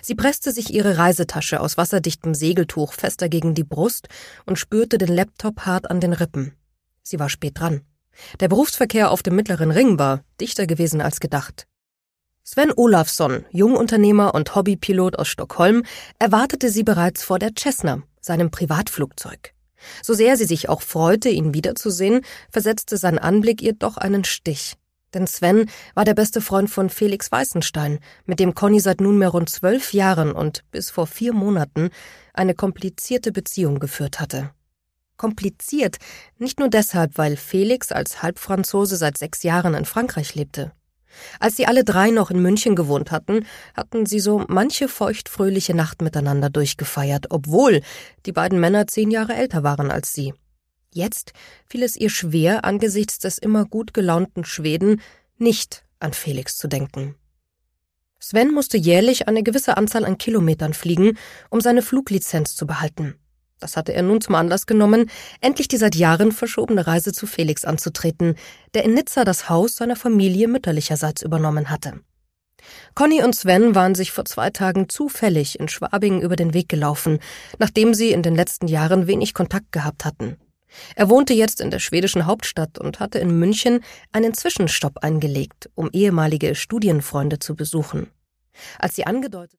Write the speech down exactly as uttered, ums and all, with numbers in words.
Sie presste sich ihre Reisetasche aus wasserdichtem Segeltuch fester gegen die Brust und spürte den Laptop hart an den Rippen. Sie war spät dran. Der Berufsverkehr auf dem Mittleren Ring war dichter gewesen als gedacht. Sven Olafsson, Jungunternehmer und Hobbypilot aus Stockholm, erwartete sie bereits vor der Cessna, seinem Privatflugzeug. So sehr sie sich auch freute, ihn wiederzusehen, versetzte sein Anblick ihr doch einen Stich. Denn Sven war der beste Freund von Felix Weißenstein, mit dem Conny seit nunmehr rund zwölf Jahren und bis vor vier Monaten eine komplizierte Beziehung geführt hatte. Kompliziert, nicht nur deshalb, weil Felix als Halbfranzose seit sechs Jahren in Frankreich lebte. Als sie alle drei noch in München gewohnt hatten, hatten sie so manche feuchtfröhliche Nacht miteinander durchgefeiert, obwohl die beiden Männer zehn Jahre älter waren als sie. Jetzt fiel es ihr schwer, angesichts des immer gut gelaunten Schweden nicht an Felix zu denken. Sven musste jährlich eine gewisse Anzahl an Kilometern fliegen, um seine Fluglizenz zu behalten. Das hatte er nun zum Anlass genommen, endlich die seit Jahren verschobene Reise zu Felix anzutreten, der in Nizza das Haus seiner Familie mütterlicherseits übernommen hatte. Conny und Sven waren sich vor zwei Tagen zufällig in Schwabing über den Weg gelaufen, nachdem sie in den letzten Jahren wenig Kontakt gehabt hatten. Er wohnte jetzt in der schwedischen Hauptstadt und hatte in München einen Zwischenstopp eingelegt, um ehemalige Studienfreunde zu besuchen. Als sie angedeutet